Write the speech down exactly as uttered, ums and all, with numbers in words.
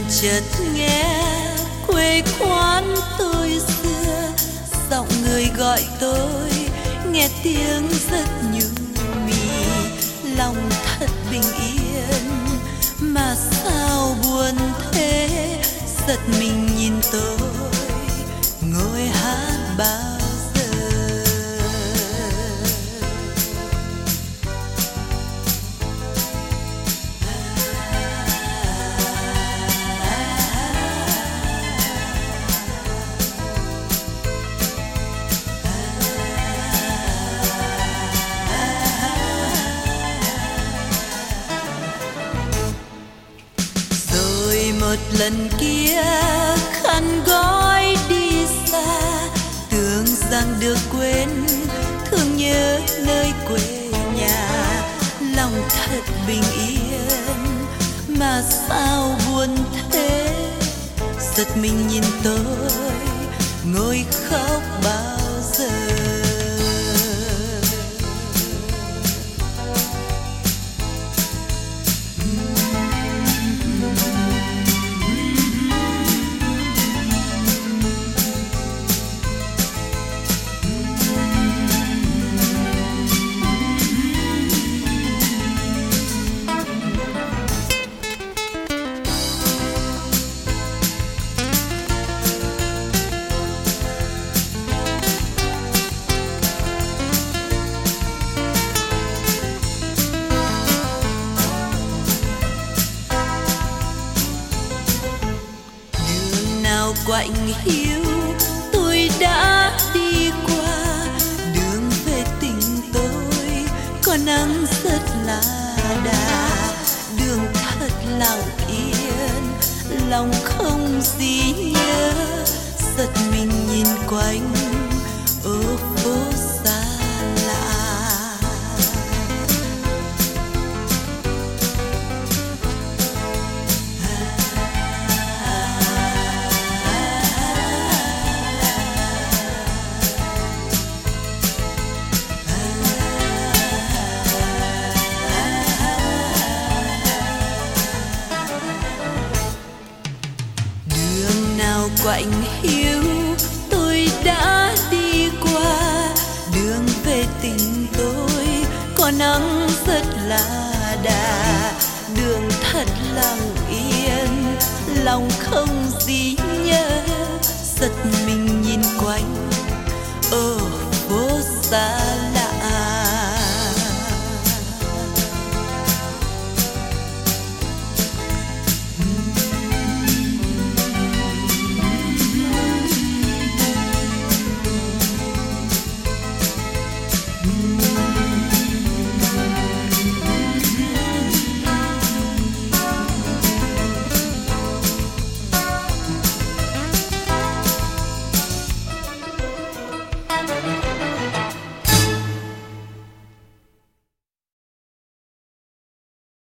chợt nghe quê quán tôi xưa, giọng người gọi tôi nghe tiếng rất nhu mì. Lòng thật bình yên mà sao buồn thế, giật mình nhìn tôi ngồi hát bao giờ. Rồi một lần kia khăn gói đi xa, tưởng rằng được quên, thương nhớ nơi quê nhà. Lòng thật bình yên mà sao buồn thế, giật mình nhìn tôi ngồi khóc bao giờ. Quạnh hiu tôi đã đi qua, đường về tình tôi có nắng rất là đà. Đường thật lặng yên, lòng không gì nhớ, giật mình nhìn quanh ở phố xa lạ. Quạnh hiu tôi đã đi qua, đường về tình tôi có nắng rất là đà. Đường thật lặng yên, lòng không gì nhớ, giật mình nhìn quanh ở phố xa